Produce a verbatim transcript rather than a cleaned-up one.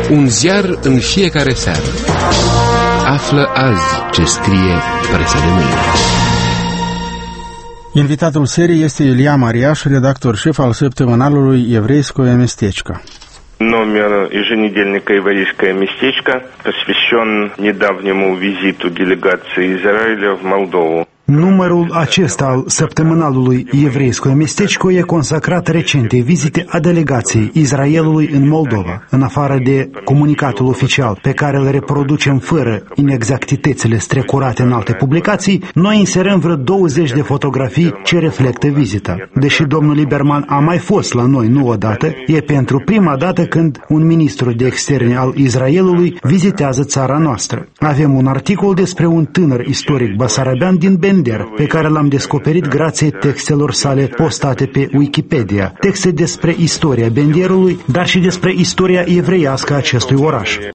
Un ziar în fiecare seară. Află azi ce scrie presa de mâine. Invitatul serii este Ilia Mariaș, redactor șef al săptămânalului Еврейское местечко. Номер еженедельника «Еврейское местечко» посвящен недавнему визиту делегации Израиля в Молдову. Numărul acesta al săptămânalului Еврейское местечко e consacrat recentei vizite a delegației Israelului în Moldova. În afară de comunicatul oficial pe care îl reproducem fără inexactitățile strecurate în alte publicații, noi inserăm vreo douăzeci de fotografii ce reflectă vizita. Deși domnul Lieberman a mai fost la noi nu odată, e pentru prima dată când un ministru de externe al Israelului vizitează țara noastră. Avem un articol despre un tânăr istoric basarabean din Ben pe care l-am descoperit grație textelor sale postate pe Wikipedia. Texte despre istoria Benderului, dar și despre istoria evreiască a acestui oraș.